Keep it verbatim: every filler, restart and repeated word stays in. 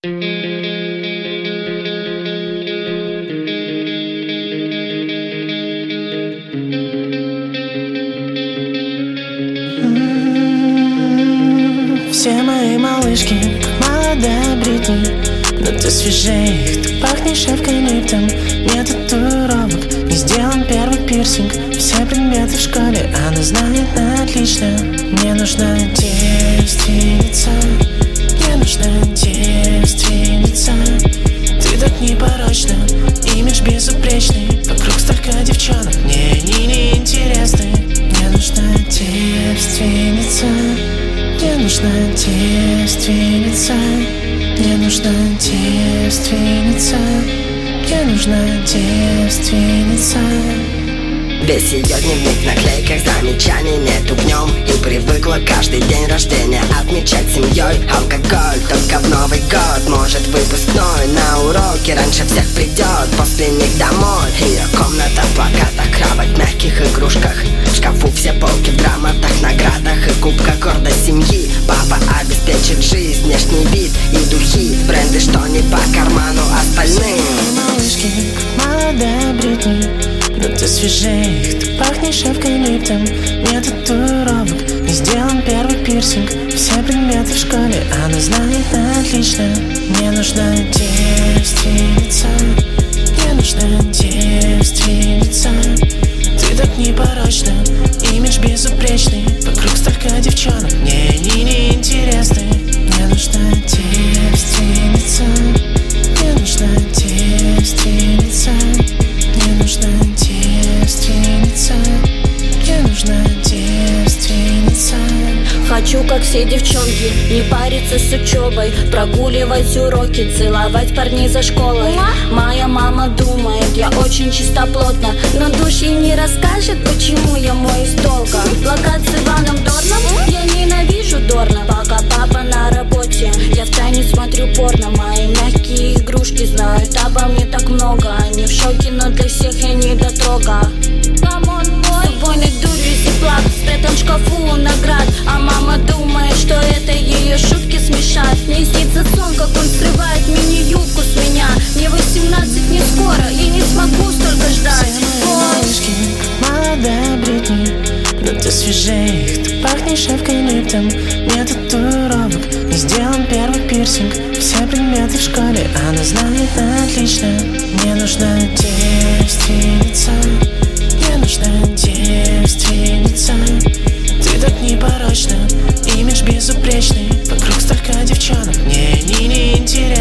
Все мои малышки, как молодая Бритни, но ты свежее их, ты пахнешь эвкалиптом. Нет татуировок, не сделан первый пирсинг. Все предметы в школе она знает на отлично. Мне нужна девственница, мне нужна девственница. Ты так непорочна, имидж безупречный. Вокруг столько девчонок, мне они не интересны. Мне нужна девственница, мне нужна девственница, мне нужна девственница, мне нужна девственница. Весь ее дневник в наклейках, замечаний нету в нем. И привыкла каждый день рождения отмечать семьей. Алкоголь только в Новый год, может выпускной. На уроки раньше всех придет, после них домой. Ее комната в плакатах, кровать в мягких игрушках. В шкафу все полки в грамотах, наградах и кубках. Гордость семьи, папа обеспечит жизнь, внешний вид и духи. Бренды, что не по карману остальным. Малышки, как молодая Бритни, но ты свежее их, ты пахнешь эвкалиптом. Нет татуировок, не сделан первый пирсинг. Все предметы в школе она знает на отлично. Мне нужна девственница, мне нужна девственница. Ты так непорочна, имидж безупречный. Вокруг столько девчонок, мне они не интересны. Мне нужна девственница, мне нужна девственница, мне нужна девственница, мне нужна девственница. Хочу, как все девчонки, не париться с учебой, прогуливать уроки, целовать парней за школой. Моя мама думает, я очень чистоплотна, но душ ей не расскажет, почему я моюсь долго. Плакат с Иваном Дорном, я ненавижу Дорна. Пока папа на работе, я втайне смотрю порно. Мои мягкие игрушки знают обо мне так много. Они в шоке, но для всех я не дотрога. С убойной дурью зиплак, спрятан в шкафу наград. А мама думает, что это ее шутки смешат. Мне снится сон, как он срывает мини-юбку с меня. Мне восемнадцать не скоро, и не смогу столько ждать. Все мои малышки, как молодая Бритни, но ты свежее их, ты пахнешь эвкалиптом. Нет татуировок, не сделан первый пирсинг. Все предметы в школе она знает на отлично. Мне нужна девственница, мне нужна девственница. Ты так непорочна, имидж безупречный. Вокруг столько девчонок, мне они не интересны.